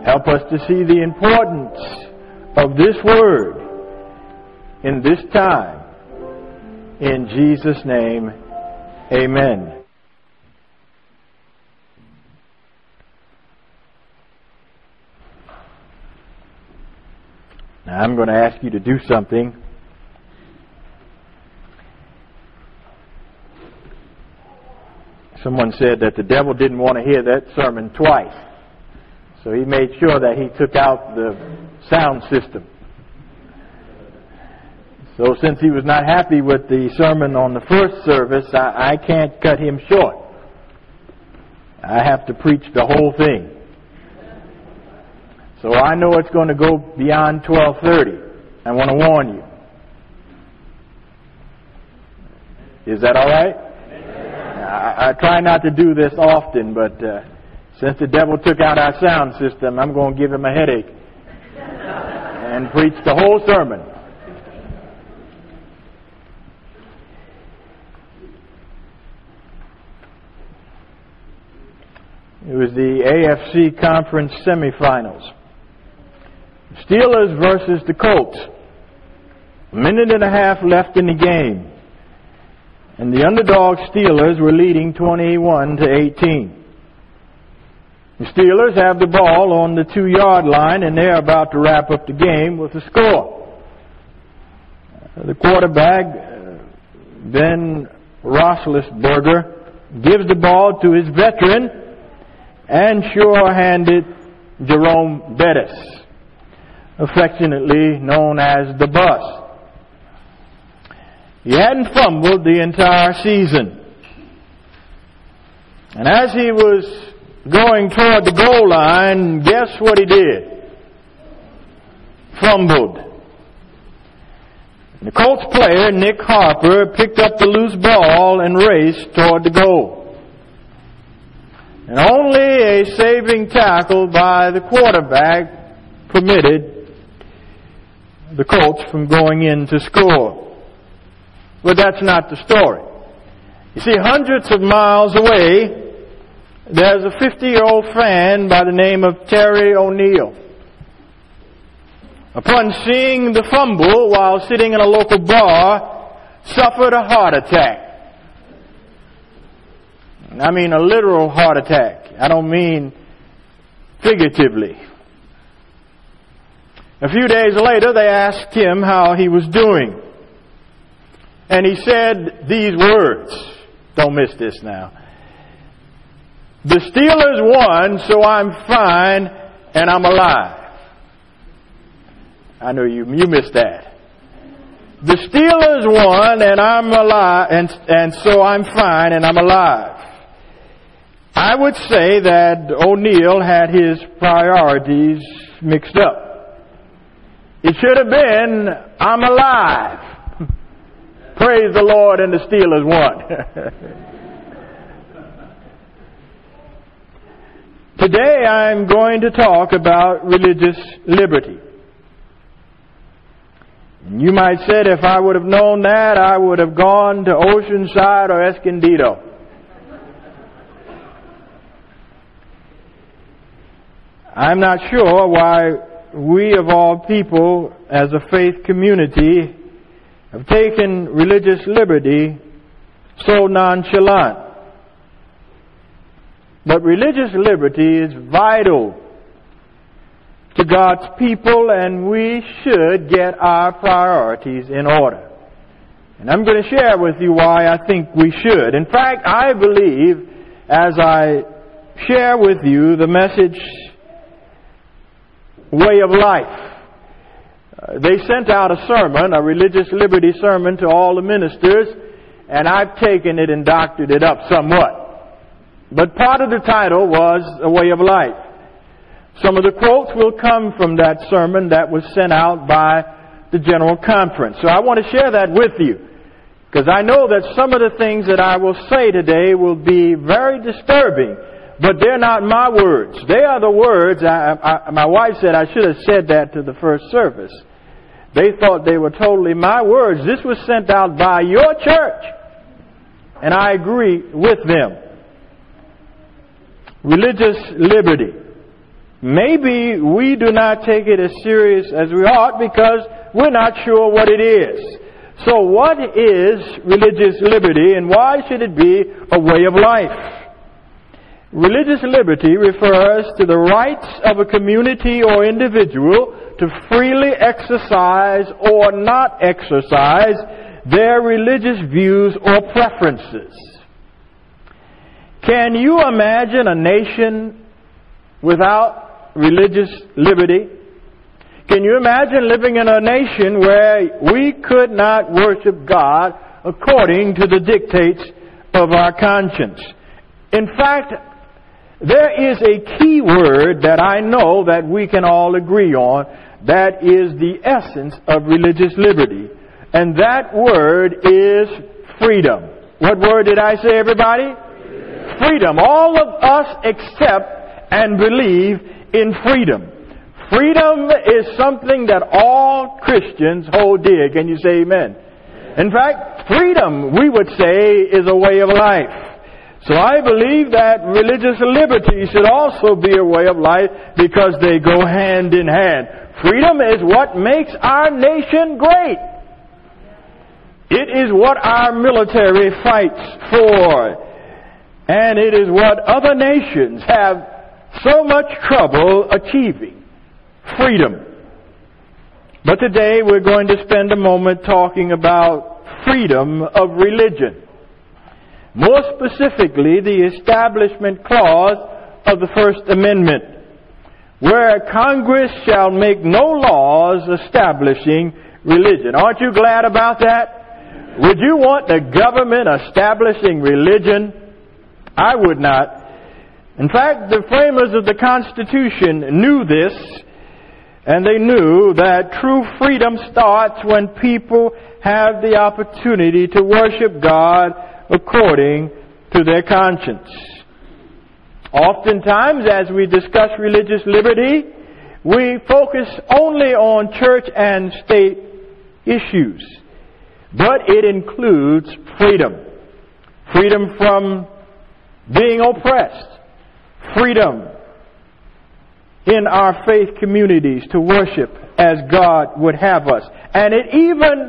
Help us to see the importance of this word in this time. In Jesus' name, amen. Now I'm going to ask you to do something. Someone said that the devil didn't want to hear that sermon twice. So he made sure that he took out the sound system. So since he was not happy with the sermon on the first service, I can't cut him short. I have to preach the whole thing. So I know it's going to go beyond 12:30. I want to warn you. Is that all right? I try not to do this often, but since the devil took out our sound system, I'm going to give him a headache and preach the whole sermon. It was the AFC Conference semifinals. Steelers versus the Colts. A minute and a half left in the game. And the underdog Steelers were leading 21-18. The Steelers have the ball on the 2-yard line, and they're about to wrap up the game with a score. The quarterback, Ben Roethlisberger, gives the ball to his veteran and sure-handed Jerome Bettis, affectionately known as the Bus. He hadn't fumbled the entire season. And as he was going toward the goal line, guess what he did? Fumbled. The Colts player, Nick Harper, picked up the loose ball and raced toward the goal. And only a saving tackle by the quarterback permitted the Colts from going in to score. But that's not the story. You see, hundreds of miles away, there's a 50-year-old fan by the name of Terry O'Neill. Upon seeing the fumble while sitting in a local bar, suffered a heart attack. I mean a literal heart attack. I don't mean figuratively. A few days later, they asked him how he was doing. And he said these words. Don't miss this now. The Steelers won, so I'm fine and I'm alive. I know you missed that. The Steelers won and I'm alive, and so I'm fine and I'm alive. I would say that O'Neill had his priorities mixed up. It should have been, I'm alive. Praise the Lord, and the Steelers won. Today I'm going to talk about religious liberty. You might say, if I would have known that, I would have gone to Oceanside or Escondido. I'm not sure why we of all people as a faith community have taken religious liberty so nonchalant. But religious liberty is vital to God's people, and we should get our priorities in order. And I'm going to share with you why I think we should. In fact, I believe, as I share with you the message, Way of Life, they sent out a sermon, a religious liberty sermon, to all the ministers, and I've taken it and doctored it up somewhat. But part of the title was A Way of Life. Some of the quotes will come from that sermon that was sent out by the General Conference. So I want to share that with you, because I know that some of the things that I will say today will be very disturbing, but they're not my words. They are the words, my wife said I should have said that to the first service. They thought they were totally my words. This was sent out by your church, and I agree with them. Religious liberty. maybe we do not take it as serious as we ought because we're not sure what it is. So what is religious liberty, and why should it be a way of life? Religious liberty refers to the rights of a community or individual to freely exercise or not exercise their religious views or preferences. Can you imagine a nation without religious liberty? Can you imagine living in a nation where we could not worship God according to the dictates of our conscience? In fact, there is a key word that I know that we can all agree on that is the essence of religious liberty. And that word is freedom. What word did I say, everybody? Freedom. All of us accept and believe in freedom. Freedom is something that all Christians hold dear. Can you say amen? In fact, freedom, we would say, is a way of life. So I believe that religious liberty should also be a way of life because they go hand in hand. Freedom is what makes our nation great. It is what our military fights for. And it is what other nations have so much trouble achieving. Freedom. But today we're going to spend a moment talking about freedom of religion. More specifically, the Establishment Clause of the First Amendment, where Congress shall make no laws establishing religion. Aren't you glad about that? Would you want the government establishing religion? I would not. In fact, the framers of the Constitution knew this, and they knew that true freedom starts when people have the opportunity to worship God according to their conscience. Oftentimes, as we discuss religious liberty, we focus only on church and state issues. But it includes freedom. Freedom from being oppressed. Freedom in our faith communities to worship as God would have us. And it even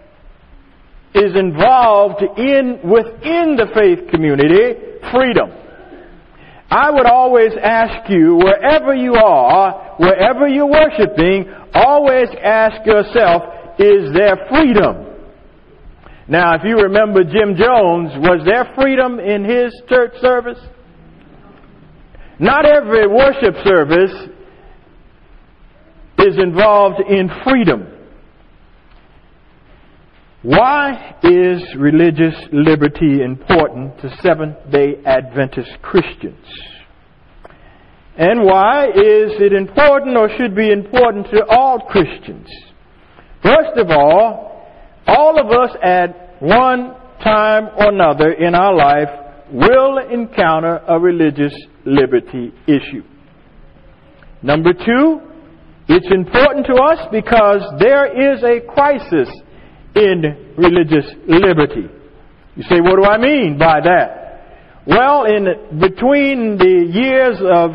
is involved within the faith community, freedom. I would always ask you, wherever you are, wherever you're worshiping, always ask yourself, is there freedom? Now, if you remember Jim Jones, was there freedom in his church service? Not every worship service is involved in freedom. Why is religious liberty important to Seventh-day Adventist Christians? And why is it important or should be important to all Christians? First of all of us at one time or another in our life will encounter a religious liberty issue. Number two, it's important to us because there is a crisis in religious liberty. You say, what do I mean by that? Well, between the years of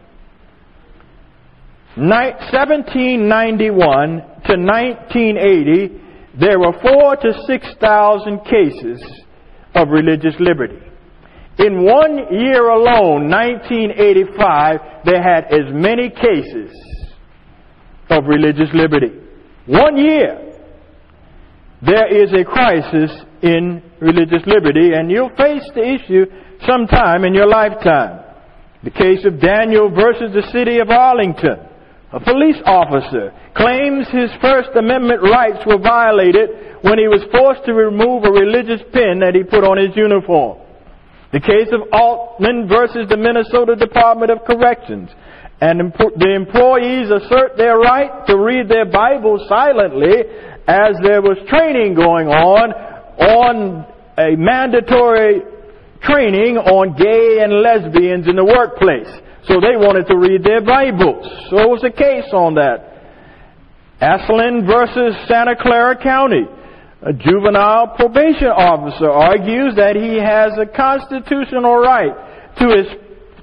1791 to 1980, there were 4,000 to 6,000 cases of religious liberty. In 1 year alone, 1985, they had as many cases of religious liberty. 1 year. There is a crisis in religious liberty, and you'll face the issue sometime in your lifetime. The case of Daniel versus the city of Arlington. A police officer claims his First Amendment rights were violated when he was forced to remove a religious pin that he put on his uniform. The case of Altman versus the Minnesota Department of Corrections. And the employees assert their right to read their Bible silently as there was training going on a mandatory training on gay and lesbians in the workplace. So they wanted to read their Bibles. So it was a case on that. Aslin versus Santa Clara County. A juvenile probation officer argues that he has a constitutional right to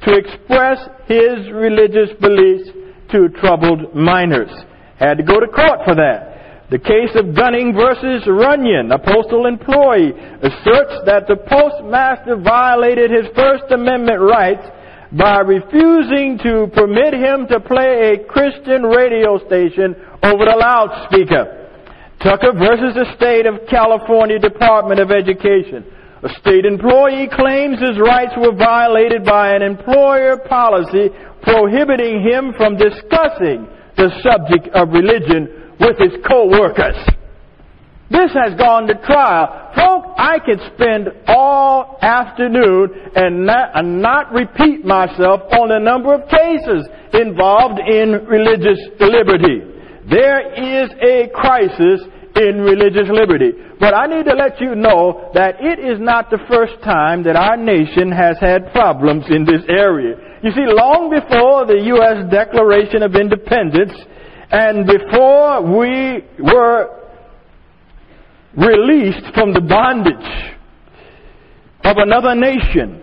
to express his religious beliefs to troubled minors. Had to go to court for that. The case of Gunning versus Runyon, a postal employee, asserts that the postmaster violated his First Amendment rights by refusing to permit him to play a Christian radio station over the loudspeaker. Tucker versus the State of California Department of Education. A state employee claims his rights were violated by an employer policy prohibiting him from discussing the subject of religion with his co-workers. This has gone to trial. Folks, I could spend all afternoon and not repeat myself on the number of cases involved in religious liberty. There is a crisis in religious liberty. But I need to let you know that it is not the first time that our nation has had problems in this area. You see, long before the U.S. Declaration of Independence and before we were released from the bondage of another nation,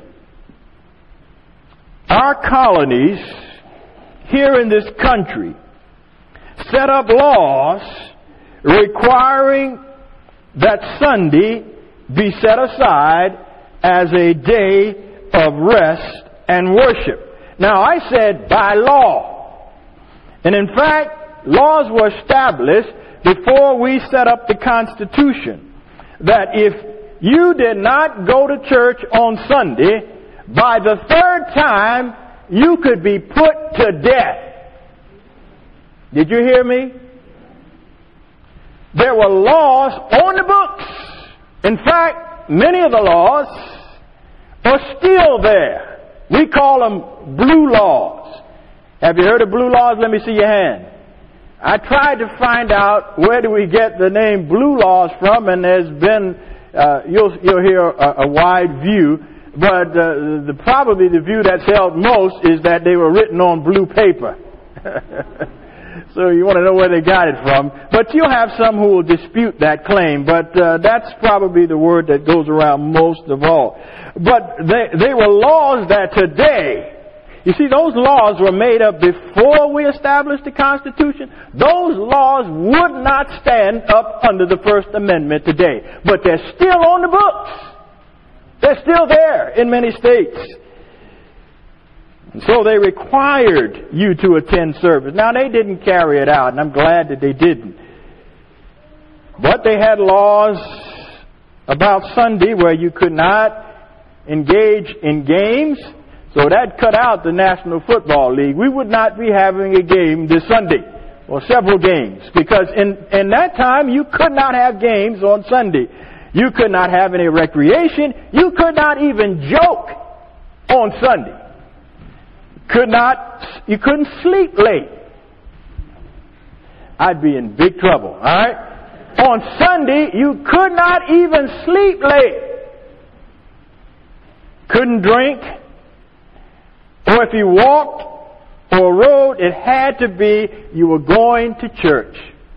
our colonies here in this country set up laws requiring that Sunday be set aside as a day of rest and worship. Now, I said by law. And in fact, laws were established before we set up the Constitution that if you did not go to church on Sunday, by the third time, you could be put to death. Did you hear me? There were laws on the books. In fact, many of the laws are still there. We call them blue laws. Have you heard of blue laws? Let me see your hand. I tried to find out where do we get the name blue laws from, and there's been, you'll hear a wide view, but probably the view that's held most is that they were written on blue paper. So you want to know where they got it from. But you'll have some who will dispute that claim, but that's probably the word that goes around most of all. But they were laws that today, you see, those laws were made up before we established the Constitution. Those laws would not stand up under the First Amendment today. But they're still on the books. They're still there in many states. And so they required you to attend service. Now, they didn't carry it out, and I'm glad that they didn't. But they had laws about Sunday where you could not engage in games. So that cut out the National Football League. We would not be having a game this Sunday, or several games, because in that time you could not have games on Sunday. You could not have any recreation. You could not even joke on Sunday. You couldn't sleep late. I'd be in big trouble, all right? On Sunday, you could not even sleep late. Couldn't drink. Or if you walked or rode, it had to be you were going to church.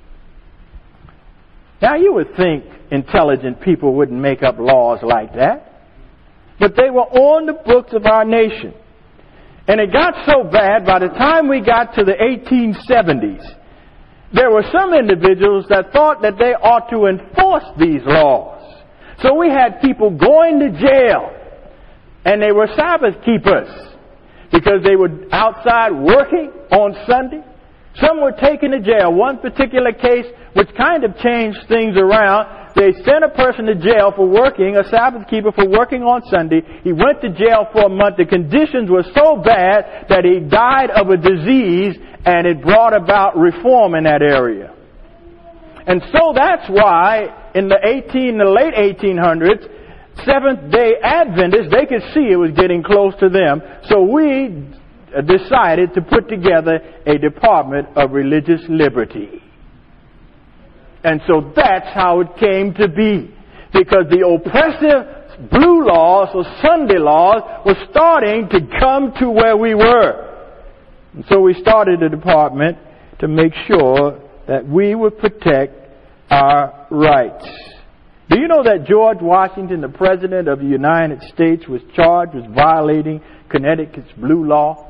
Now, you would think intelligent people wouldn't make up laws like that. But they were on the books of our nation. And it got so bad, by the time we got to the 1870s, there were some individuals that thought that they ought to enforce these laws. So we had people going to jail, and they were Sabbath keepers, because they were outside working on Sunday. Some were taken to jail. One particular case, which kind of changed things around, they sent a person to jail for working, a Sabbath keeper for working on Sunday. He went to jail for a month. The conditions were so bad that he died of a disease, and it brought about reform in that area. And so that's why in the late 1800s, Seventh-day Adventists, they could see it was getting close to them. So we decided to put together a Department of Religious Liberty. And so that's how it came to be. Because the oppressive blue laws or Sunday laws were starting to come to where we were. And so we started a department to make sure that we would protect our rights. Do you know that George Washington, the President of the United States, was charged with violating Connecticut's blue law?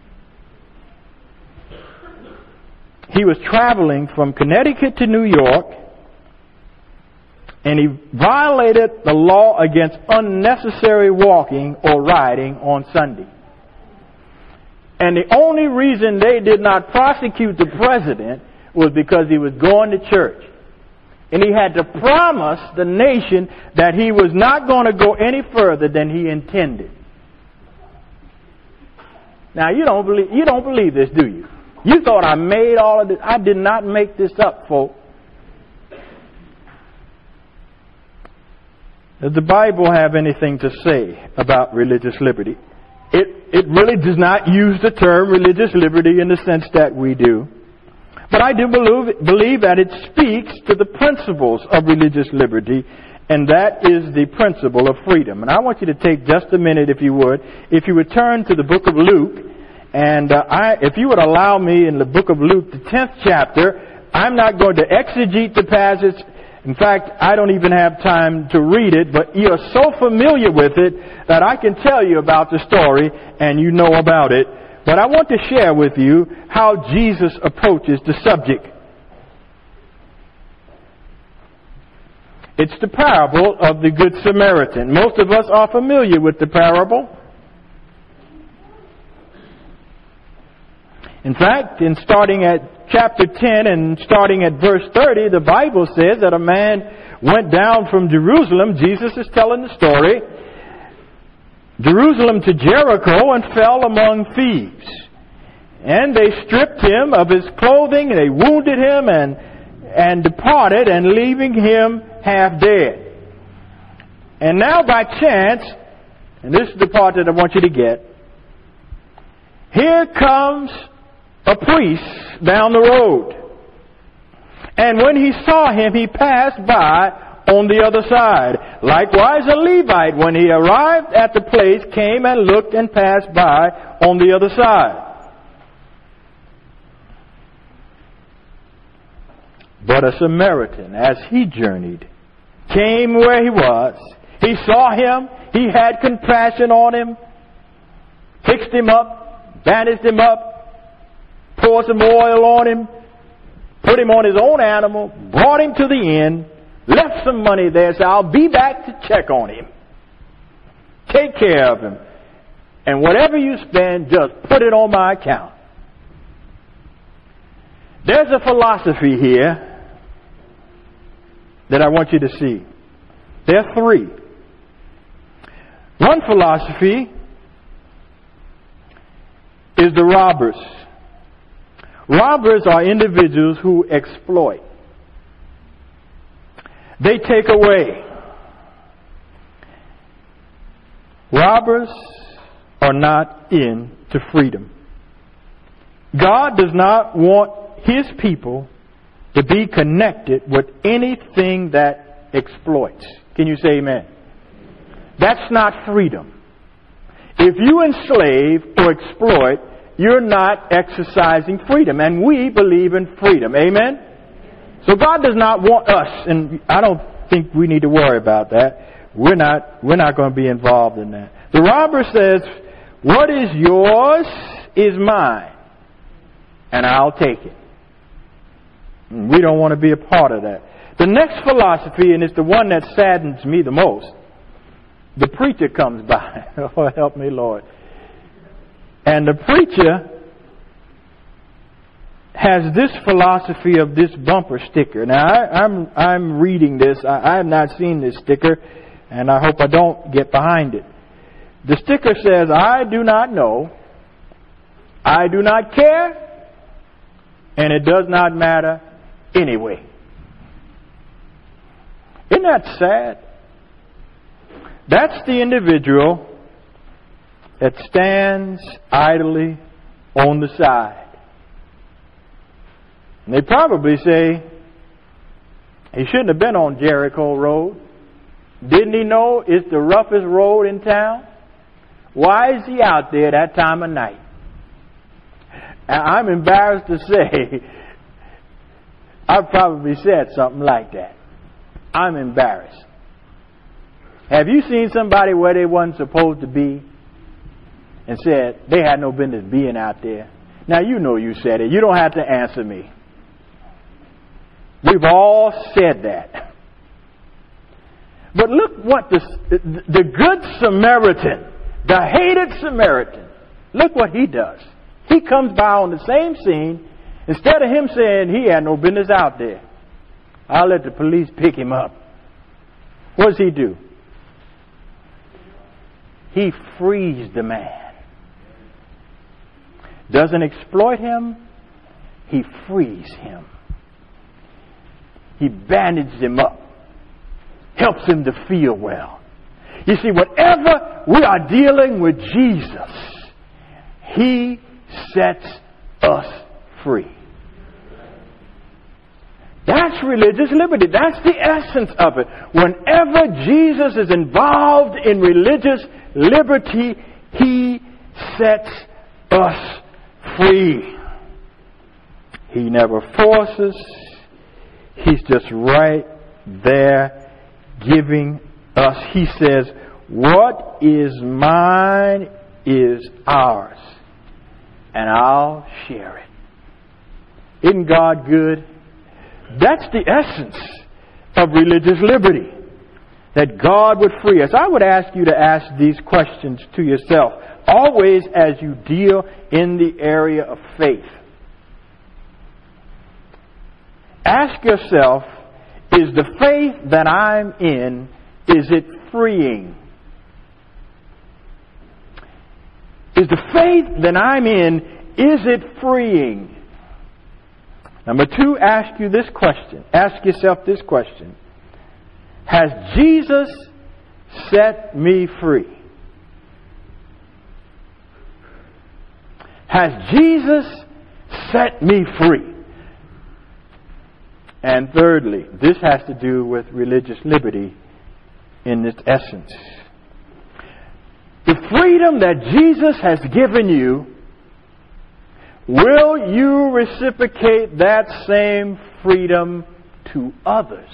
He was traveling from Connecticut to New York, and he violated the law against unnecessary walking or riding on Sunday. And the only reason they did not prosecute the president was because he was going to church. And he had to promise the nation that he was not going to go any further than he intended. Now, you don't believe this, do you? You thought I made all of this. I did not make this up, folks. Does the Bible have anything to say about religious liberty? It really does not use the term religious liberty in the sense that we do. But I do believe that it speaks to the principles of religious liberty, and that is the principle of freedom. And I want you to take just a minute, if you would turn to the book of Luke, and if you would allow me in the book of Luke, the 10th chapter, I'm not going to exegete the passage. In fact, I don't even have time to read it, but you are so familiar with it that I can tell you about the story and you know about it. But I want to share with you how Jesus approaches the subject. It's the parable of the Good Samaritan. Most of us are familiar with the parable. In fact, in starting at chapter 10 and starting at verse 30, the Bible says that a man went down from Jerusalem. Jesus is telling the story. Jerusalem to Jericho, and fell among thieves. And they stripped him of his clothing, and they wounded him and departed, and leaving him half dead. And now by chance, and this is the part that I want you to get, here comes a priest down the road. And when he saw him, he passed by on the other side. Likewise, a Levite, when he arrived at the place, came and looked and passed by on the other side. But a Samaritan, as he journeyed, came where he was. He saw him. He had compassion on him, fixed him up, bandaged him up, poured some oil on him, put him on his own animal, brought him to the inn, left some money there, said, I'll be back to check on him. Take care of him. And whatever you spend, just put it on my account. There's a philosophy here that I want you to see. There are three. One philosophy is the robbers. Robbers are individuals who exploit. They take away. Robbers are not into freedom. God does not want His people to be connected with anything that exploits. Can you say amen? That's not freedom. If you enslave or exploit, you're not exercising freedom. And we believe in freedom. Amen? So God does not want us, and I don't think we need to worry about that. We're not going to be involved in that. The robber says, what is yours is mine, and I'll take it. And we don't want to be a part of that. The next philosophy, and it's the one that saddens me the most, the preacher comes by. Oh, help me, Lord. And the preacher has this philosophy of this bumper sticker. Now, I'm reading this. I have not seen this sticker, and I hope I don't get behind it. The sticker says, I do not know, I do not care, and it does not matter anyway. Isn't that sad? That's the individual that stands idly on the side. And they probably say, he shouldn't have been on Jericho Road. Didn't he know it's the roughest road in town? Why is he out there that time of night? And I'm embarrassed to say, I've probably said something like that. I'm embarrassed. Have you seen somebody where they wasn't supposed to be and said they had no business being out there? Now, you know you said it. You don't have to answer me. We've all said that. But look what the good Samaritan, the hated Samaritan, look what he does. He comes by on the same scene. Instead of him saying he had no business out there, I'll let the police pick him up. What does he do? He frees the man. Doesn't exploit him. He frees him. He bandages him up. Helps him to feel well. You see, whenever we are dealing with Jesus, He sets us free. That's religious liberty. That's the essence of it. Whenever Jesus is involved in religious liberty, He sets us free. He never forces. He's just right there giving us. He says, what is mine is ours, and I'll share it. Isn't God good? That's the essence of religious liberty, that God would free us. I would ask you to ask these questions to yourself, always as you deal in the area of faith. Ask yourself, is the faith that I'm in, is it freeing? Is the faith that I'm in, is it freeing? Number two, ask you this question. Ask yourself this question. Has Jesus set me free? Has Jesus set me free? And thirdly, this has to do with religious liberty in its essence. The freedom that Jesus has given you, will you reciprocate that same freedom to others?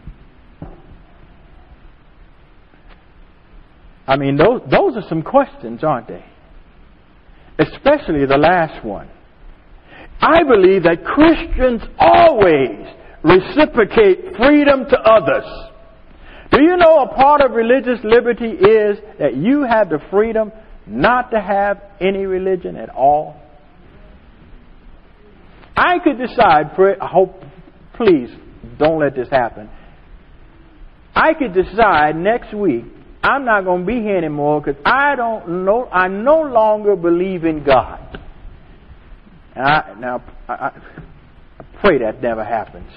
I mean, those are some questions, aren't they? Especially the last one. I believe that Christians always reciprocate freedom to others. Do you know a part of religious liberty is that you have the freedom not to have any religion at all? I could decide, I hope, please don't let this happen. I could decide next week I'm not going to be here anymore because I no longer believe in God. And I pray that never happens.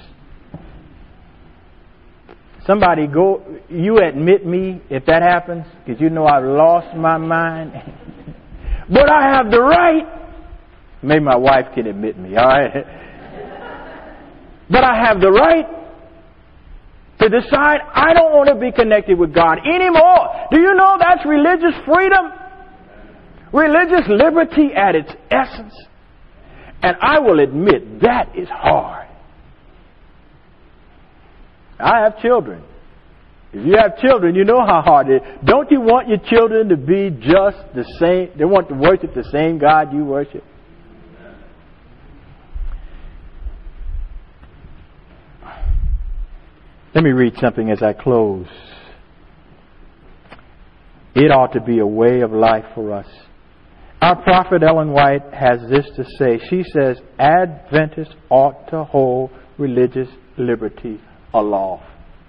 Somebody you admit me if that happens, because you know I've lost my mind. But I have the right. Maybe my wife can admit me, all right? But I have the right to decide I don't want to be connected with God anymore. Do you know that's religious freedom? Religious liberty at its essence. And I will admit that is hard. I have children. If you have children, you know how hard it is. Don't you want your children to be just the same? They want to worship the same God you worship. Let me read something as I close. It ought to be a way of life for us. Our prophet Ellen White has this to say. She says, Adventists ought to hold religious liberty aloft.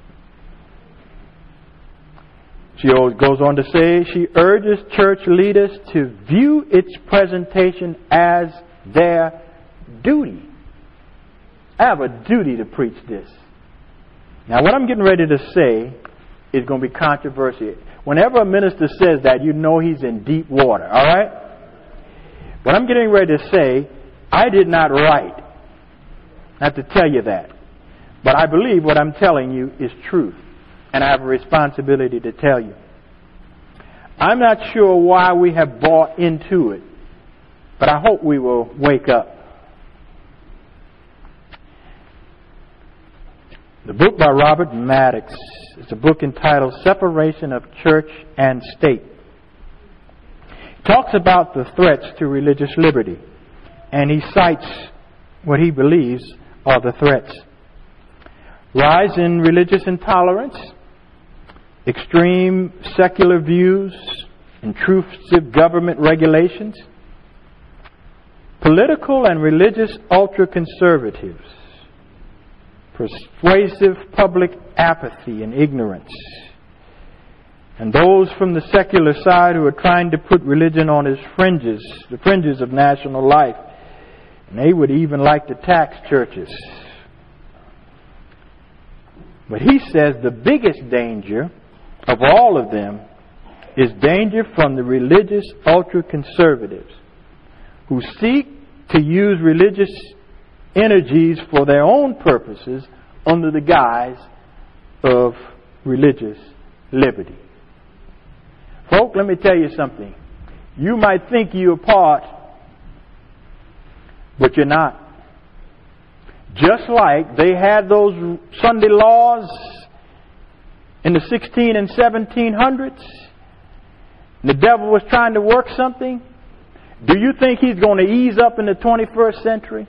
She goes on to say, she urges church leaders to view its presentation as their duty. I have a duty to preach this. Now, what I'm getting ready to say is going to be controversial. Whenever a minister says that, you know he's in deep water, all right? What I'm getting ready to say, I did not write. I have to tell you that. But I believe what I'm telling you is truth. And I have a responsibility to tell you. I'm not sure why we have bought into it. But I hope we will wake up. The book by Robert Maddox is a book entitled Separation of Church and State. It talks about the threats to religious liberty, and he cites what he believes are the threats. Rise in religious intolerance, extreme secular views, intrusive government regulations, political and religious ultra-conservatives, persuasive public apathy and ignorance, and those from the secular side who are trying to put religion on its fringes, the fringes of national life. And they would even like to tax churches. But he says the biggest danger of all of them is danger from the religious ultra-conservatives who seek to use religious energies for their own purposes under the guise of religious liberty. Folk, let me tell you something. You might think you're part, but you're not. Just like they had those Sunday laws in the 16 and 1700s, the devil was trying to work something. Do you think he's going to ease up in the 21st century?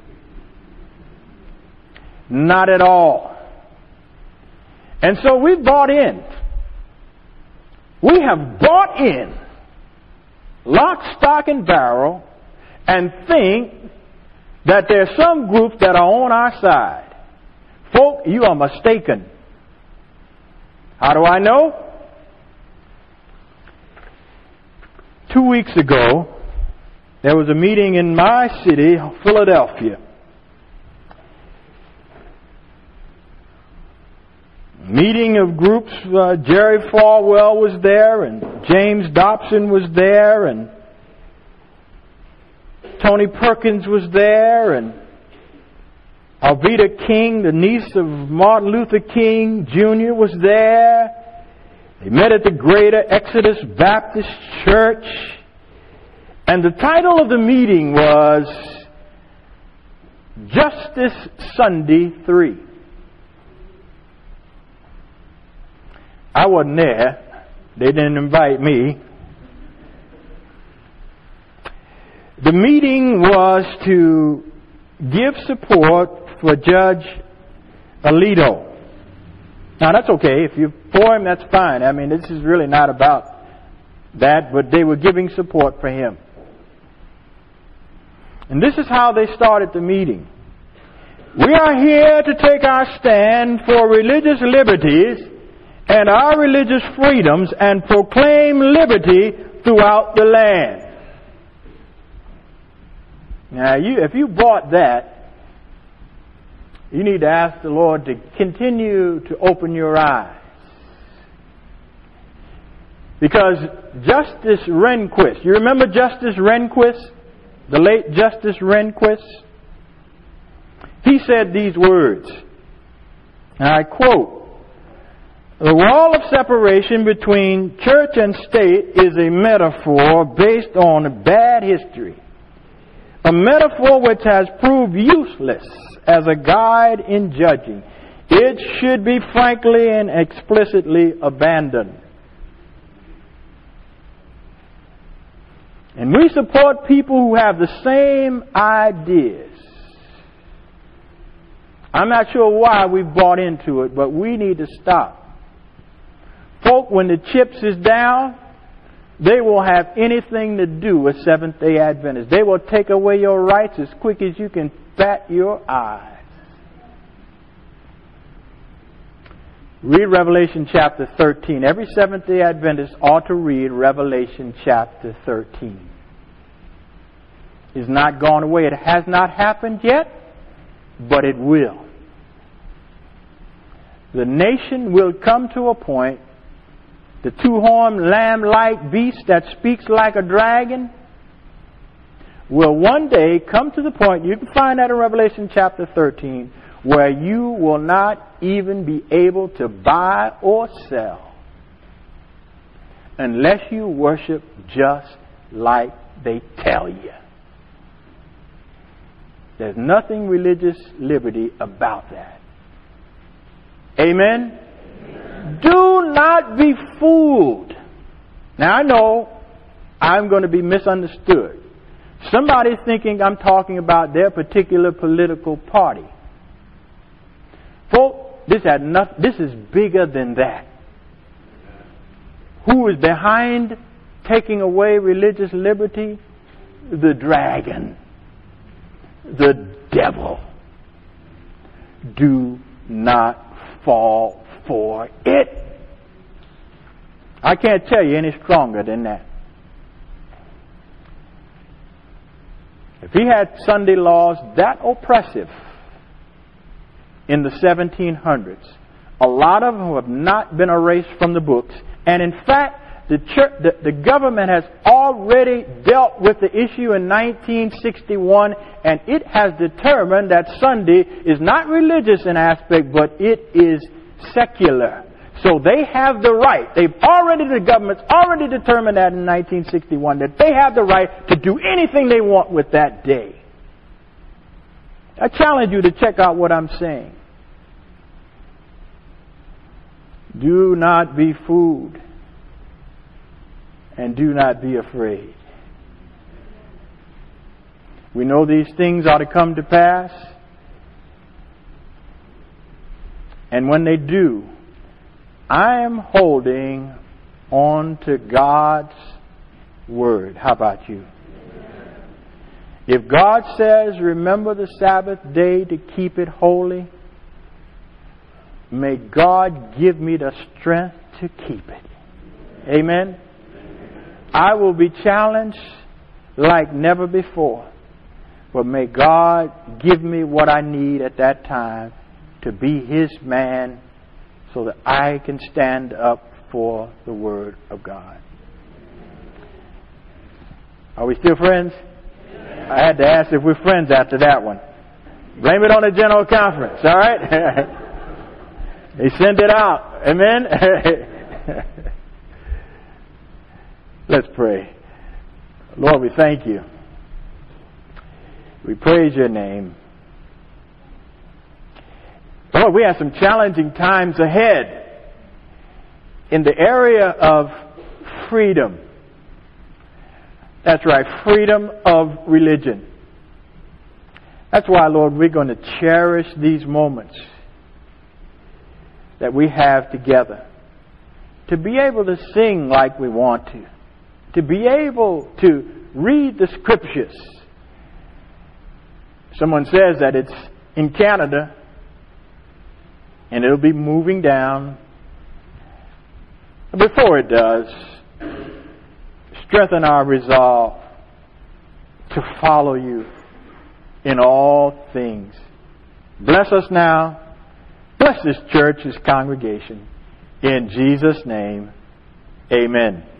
Not at all. And so we've bought in. We have bought in, lock, stock, and barrel, and think that there's some groups that are on our side. Folk, you are mistaken. How do I know? 2 weeks ago, there was a meeting in my city, Philadelphia. Meeting of groups. Jerry Falwell was there, and James Dobson was there, and Tony Perkins was there, and Alveda King, the niece of Martin Luther King Jr., was there. They met at the Greater Exodus Baptist Church. And the title of the meeting was Justice Sunday 3. I wasn't there. They didn't invite me. The meeting was to give support for Judge Alito. Now that's okay. If you're for him, that's fine. I mean, this is really not about that, but they were giving support for him. And this is how they started the meeting. We are here to take our stand for religious liberties and our religious freedoms and proclaim liberty throughout the land. Now, if you bought that, you need to ask the Lord to continue to open your eyes. Because Justice Rehnquist, you remember Justice Rehnquist? The late Justice Rehnquist? He said these words, and I quote, "The wall of separation between church and state is a metaphor based on bad history. A metaphor which has proved useless as a guide in judging. It should be frankly and explicitly abandoned." And we support people who have the same ideas. I'm not sure why we've bought into it, but we need to stop. Folk, when the chips is down, they will have anything to do with Seventh-day Adventists. They will take away your rights as quick as you can bat your eyes. Read Revelation chapter 13. Every Seventh-day Adventist ought to read Revelation chapter 13. It's not gone away. It has not happened yet, but it will. The nation will come to a point, the two-horned lamb-like beast that speaks like a dragon will one day come to the point, you can find that in Revelation chapter 13, where you will not even be able to buy or sell unless you worship just like they tell you. There's nothing religious liberty about that. Amen? Do not be fooled. Now I know I'm going to be misunderstood. Somebody's thinking I'm talking about their particular political party. Folks, this is bigger than that. Who is behind taking away religious liberty? The dragon. The devil. Do not fall for it. I can't tell you any stronger than that. If he had Sunday laws that oppressive in the 1700s, a lot of them have not been erased from the books. And in fact, the government has already dealt with the issue in 1961, and it has determined that Sunday is not religious in aspect, but it is secular. So they have the right. The government's already determined that in 1961, that they have the right to do anything they want with that day. I challenge you to check out what I'm saying. Do not be fooled, and do not be afraid. We know these things are to come to pass, and when they do, I am holding on to God's Word. How about you? If God says, remember the Sabbath day to keep it holy, may God give me the strength to keep it. Amen? I will be challenged like never before. But may God give me what I need at that time to be His man, so that I can stand up for the Word of God. Are we still friends? I had to ask if we're friends after that one. Blame it on the General Conference, all right? They send it out. Amen? Let's pray. Lord, we thank you. We praise your name. Lord, we have some challenging times ahead in the area of freedom. That's right, freedom of religion. That's why, Lord, we're going to cherish these moments that we have together. To be able to sing like we want to be able to read the Scriptures. Someone says that it's in Canada, and it'll be moving down. Before it does, strengthen our resolve to follow you in all things. Bless us now. Bless this church, this congregation. In Jesus' name, amen.